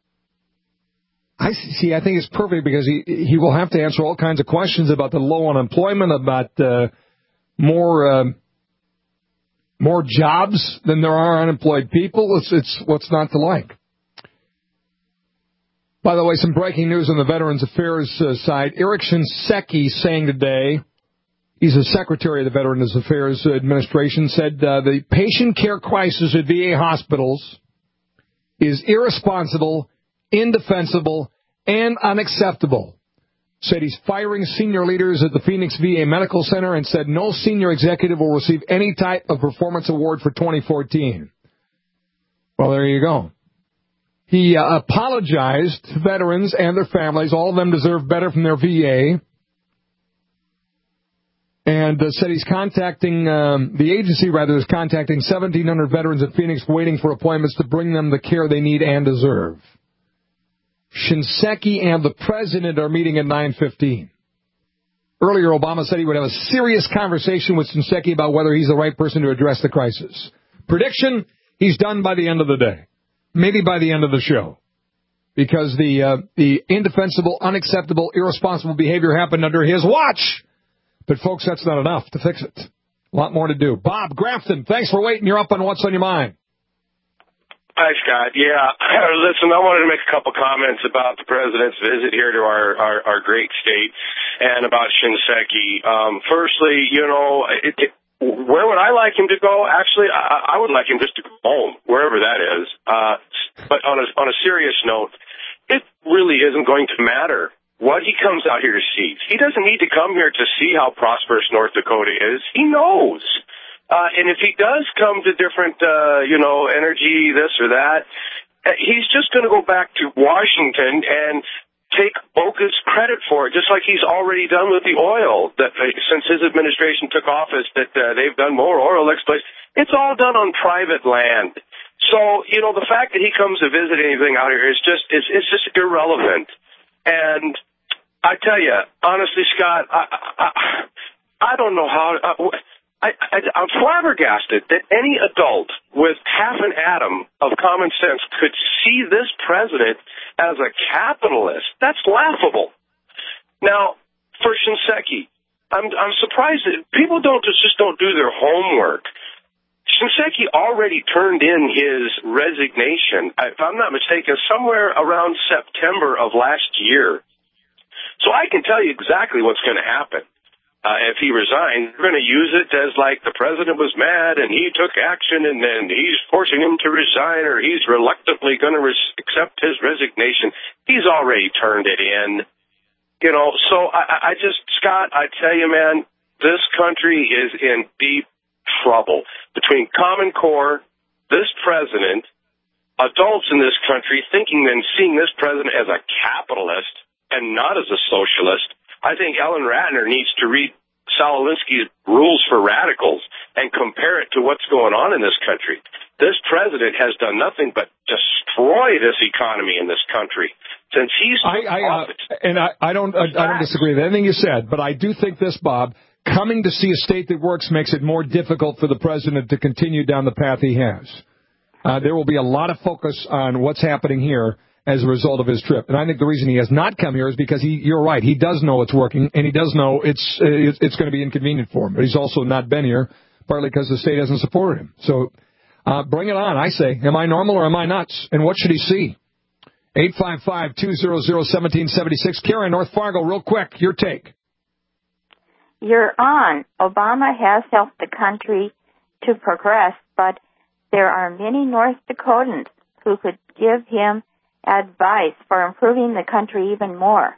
I see. I think it's perfect because he he will have to answer all kinds of questions about the low unemployment, about uh, more. Uh, More jobs than there are unemployed people. It's, it's what's not to like. By the way, some breaking news on the Veterans Affairs uh, side. Eric Shinseki saying today, he's the Secretary of the Veterans Affairs Administration, said uh, the patient care crisis at V A hospitals is irresponsible, indefensible, and unacceptable. Said he's firing senior leaders at the Phoenix V A Medical Center and said no senior executive will receive any type of performance award for twenty fourteen. Well, there you go. He uh, apologized to veterans and their families. All of them deserve better from their V A. And uh, said he's contacting, um, the agency rather is contacting seventeen hundred veterans in Phoenix waiting for appointments to bring them the care they need and deserve. Shinseki and the president are meeting at nine fifteen. Earlier, Obama said he would have a serious conversation with Shinseki about whether he's the right person to address the crisis. Prediction, he's done by the end of the day. Maybe by the end of the show. Because the uh, the indefensible, unacceptable, irresponsible behavior happened under his watch. But, folks, that's not enough to fix it. A lot more to do. Bob Grafton, thanks for waiting. You're up on What's on Your Mind. Hi, Scott. Yeah, listen, I wanted to make a couple comments about the president's visit here to our, our, our great state and about Shinseki. Um, firstly, you know, it, it, where would I like him to go? Actually, I, I would like him just to go home, wherever that is. Uh, but on a, on a serious note, it really isn't going to matter what he comes out here to see. He doesn't need to come here to see how prosperous North Dakota is. He knows. Uh, and if he does come to different, uh, you know, energy, this or that, he's just going to go back to Washington and take bogus credit for it, just like he's already done with the oil. That uh, since his administration took office, that uh, they've done more oil exploration. It's all done on private land. So, you know, the fact that he comes to visit anything out here is just, it's, it's just irrelevant. And I tell you, honestly, Scott, I, I, I don't know how, I, I, I'm flabbergasted that any adult with half an atom of common sense could see this president as a capitalist. That's laughable. Now, for Shinseki, I'm, I'm surprised that people don't just, just don't do their homework. Shinseki already turned in his resignation, if I'm not mistaken, somewhere around September of last year. So I can tell you exactly what's going to happen. Uh, if he resigns, they're going to use it as like the president was mad and he took action and then he's forcing him to resign or he's reluctantly going to res- accept his resignation. He's already turned it in. You know, so I, I just, Scott, I tell you, man, this country is in deep trouble. Between Common Core, this president, adults in this country thinking and seeing this president as a capitalist and not as a socialist. I think Ellen Ratner needs to read Saul Alinsky's Rules for Radicals and compare it to what's going on in this country. This president has done nothing but destroy this economy in this country since he's. I, I uh, and I, I don't I, I don't disagree with anything you said, but I do think this, Bob. Coming to see a state that works makes it more difficult for the president to continue down the path he has. Uh, there will be a lot of focus on what's happening here as a result of his trip. And I think the reason he has not come here is because he, you're right, he does know it's working, and he does know it's it's, it's going to be inconvenient for him. But he's also not been here, partly because the state hasn't supported him. So uh, bring it on, I say. Am I normal or am I nuts? And what should he see? eight five five, two hundred, one seven seven six. Karen, North Fargo, real quick, your take. You're on. Obama has helped the country to progress, but there are many North Dakotans who could give him advice for improving the country even more.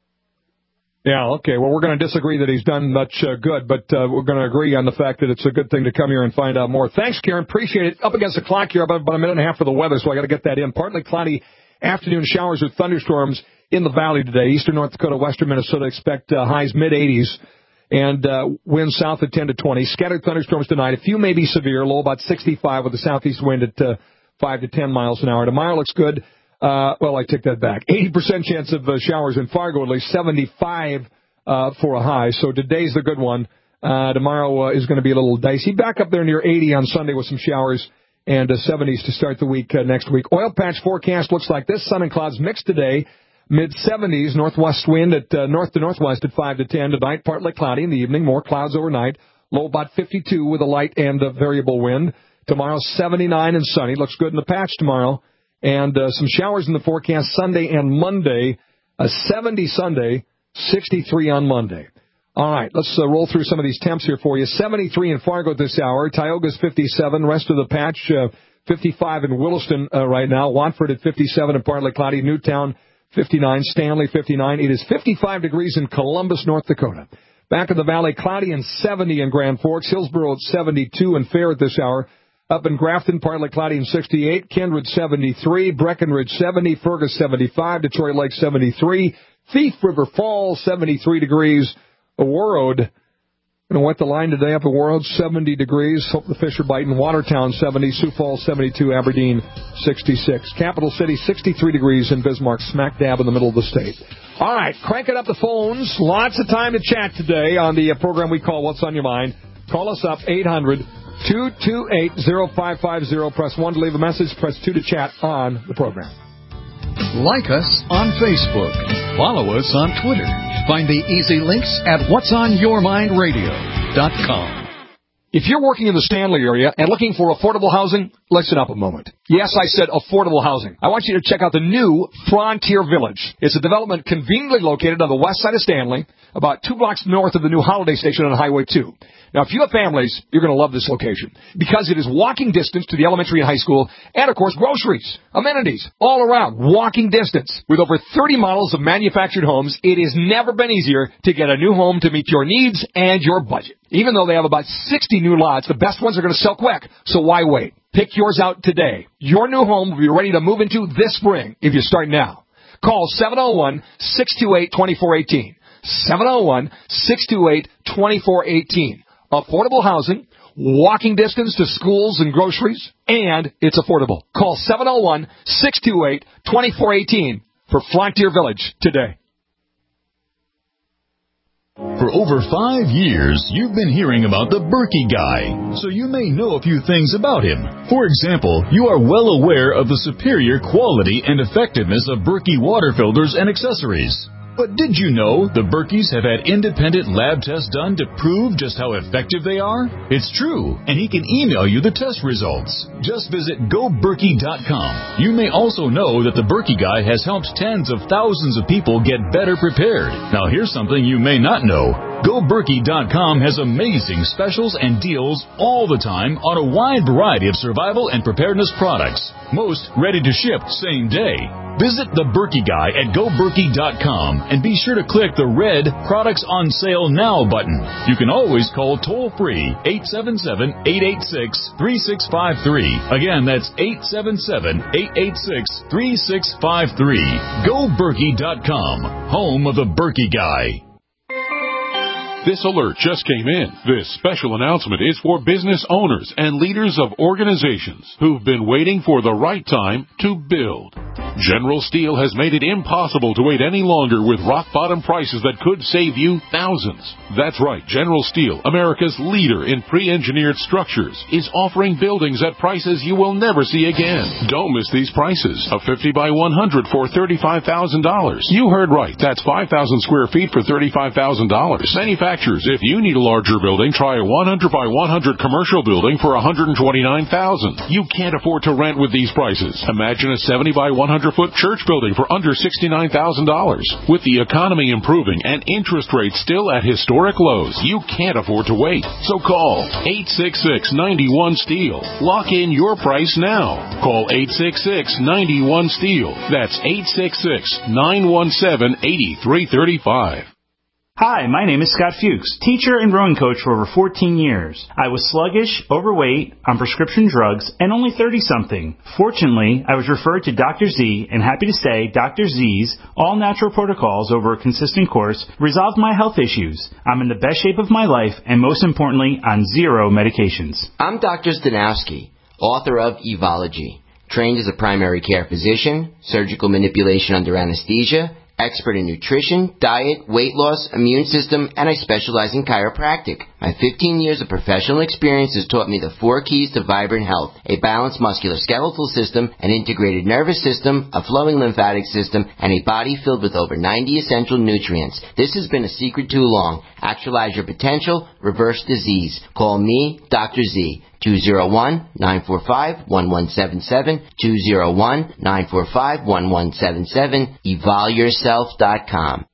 Yeah, okay. Well, we're going to disagree that he's done much uh, good, but uh, we're going to agree on the fact that it's a good thing to come here and find out more. Thanks, Karen. Appreciate it. Up against the clock here, about, about a minute and a half for the weather, so I got to get that in. Partly cloudy afternoon showers or thunderstorms in the valley today. Eastern North Dakota, western Minnesota expect uh, highs mid-eighties. And uh, winds south of ten to twenty. Scattered thunderstorms tonight. A few may be severe. Low about sixty-five with a southeast wind at uh, five to ten miles an hour. Tomorrow looks good. Uh, well, I take that back. eighty percent chance of uh, showers in Fargo, at least seventy-five uh, for a high. So today's the good one. Uh, tomorrow uh, is going to be a little dicey. Back up there near eighty on Sunday with some showers and uh, seventies to start the week uh, next week. Oil patch forecast looks like this. Sun and clouds mixed today. Mid-seventies, northwest wind at uh, north to northwest at five to ten. Tonight, partly cloudy in the evening. More clouds overnight. Low about fifty-two with a light and a variable wind. Tomorrow, seventy-nine and sunny. Looks good in the patch tomorrow. And uh, some showers in the forecast Sunday and Monday. A seventy Sunday, sixty-three on Monday. All right, let's uh, roll through some of these temps here for you. seventy-three in Fargo this hour. Tioga's fifty-seven. Rest of the patch, uh, fifty-five in Williston uh, right now. Watford at fifty-seven and partly cloudy. Newtown, fifty-nine. Stanley, fifty-nine. It is fifty-five degrees in Columbus, North Dakota. Back in the valley, cloudy and seventy in Grand Forks. Hillsboro at seventy-two and fair at this hour. Up in Grafton, partly cloudy and sixty-eight. Kindred, seventy-three. Breckenridge, seventy. Fergus, seventy-five. Detroit Lake, seventy-three. Thief River Falls, seventy-three degrees. Warroad, going to wet the line today up at Warroad, seventy degrees. Hope the fish are biting. Watertown, seventy. Sioux Falls, seventy-two. Aberdeen, sixty-six. Capital City, sixty-three degrees in Bismarck, smack dab in the middle of the state. All right, cranking up the phones. Lots of time to chat today on the program we call What's on Your Mind. Call us up, eight hundred, two two eight, oh five five oh. Press one to leave a message. Press two to chat on the program. Like us on Facebook. Follow us on Twitter. Find the easy links at whats on your mind radio dot com. If you're working in the Stanley area and looking for affordable housing, listen up a moment. Yes, I said affordable housing. I want you to check out the new Frontier Village. It's a development conveniently located on the west side of Stanley, about two blocks north of the new Holiday Station on Highway two. Now, if you have families, you're going to love this location because it is walking distance to the elementary and high school and, of course, groceries, amenities, all around, walking distance. With over thirty models of manufactured homes, it has never been easier to get a new home to meet your needs and your budget. Even though they have about sixty new lots, the best ones are going to sell quick, so why wait? Pick yours out today. Your new home will be ready to move into this spring if you start now. Call seven oh one, six two eight, two four one eight. seven oh one, six two eight, two four one eight. Affordable housing, walking distance to schools and groceries, and it's affordable. Call seven oh one, six two eight, two four one eight for Frontier Village today. For over five years, you've been hearing about the Berkey Guy, so you may know a few things about him. For example, you are well aware of the superior quality and effectiveness of Berkey water filters and accessories. But did you know the Berkeys have had independent lab tests done to prove just how effective they are? It's true, and he can email you the test results. Just visit go berkey dot com. You may also know that the Berkey Guy has helped tens of thousands of people get better prepared. Now here's something you may not know. go berkey dot com has amazing specials and deals all the time on a wide variety of survival and preparedness products. Most ready to ship same day. Visit the Berkey Guy at go berkey dot com and be sure to click the red Products on Sale Now button. You can always call toll-free eight seven seven, eight eight six, three six five three. Again, that's eight seven seven, eight eight six, three six five three. go berkey dot com, home of the Berkey Guy. This alert just came in. This special announcement is for business owners and leaders of organizations who've been waiting for the right time to build. General Steel has made it impossible to wait any longer with rock-bottom prices that could save you thousands. That's right, General Steel, America's leader in pre-engineered structures, is offering buildings at prices you will never see again. Don't miss these prices. A fifty by one hundred for thirty-five thousand dollars. You heard right. That's five thousand square feet for thirty-five thousand dollars. Manufacturers, if you need a larger building, try a one hundred by one hundred commercial building for one hundred twenty-nine thousand dollars. You can't afford to rent with these prices. Imagine a seventy by one hundred foot church building for under sixty-nine thousand dollars. With the economy improving and interest rates still at historic lows, you can't afford to wait. So call eight six six, nine one, STEEL. Lock in your price now. Call eight six six, nine one, STEEL. That's eight six six, nine one seven, eight three three five. Hi, my name is Scott Fuchs, teacher and rowing coach for over fourteen years. I was sluggish, overweight, on prescription drugs, and only thirty-something. Fortunately, I was referred to Doctor Z, and happy to say Doctor Z's all-natural protocols over a consistent course resolved my health issues. I'm in the best shape of my life, and most importantly, on zero medications. I'm Doctor Stanowski, author of Evology, trained as a primary care physician, surgical manipulation under anesthesia, expert in nutrition, diet, weight loss, immune system, and I specialize in chiropractic. My fifteen years of professional experience has taught me the four keys to vibrant health: a balanced musculoskeletal system, an integrated nervous system, a flowing lymphatic system, and a body filled with over ninety essential nutrients. This has been a secret too long. Actualize your potential, reverse disease. Call me, Doctor Z. two oh one, nine four five, one one seven seven, two oh one, nine four five, one one seven seven, evol yourself dot com.